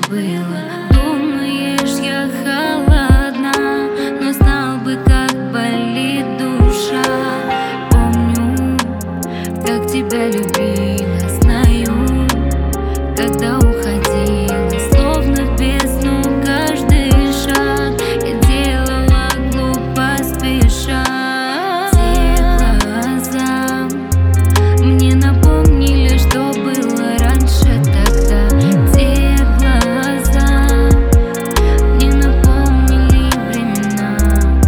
было. Думаешь, я холодна, но знал бы, как болит душа. Помню, как тебя любила, знаю, когда уходила, словно в бездну каждый шаг я делала глупо спеша. Те глаза мне напомнили, что было раньше тогда. Те глаза мне напомнили времена.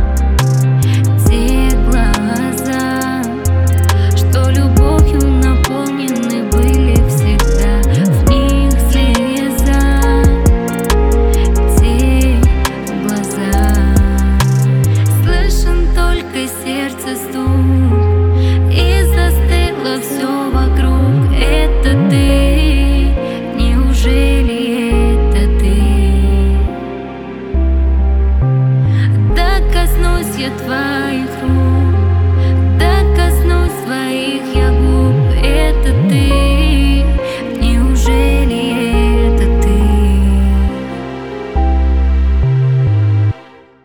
Те глаза, что любовью наполнены были всегда. В них слеза. Те глаза. Слышен только сердце стук, и застыло все вокруг. Это ты, неужели это ты? Да коснусь я твоих рук.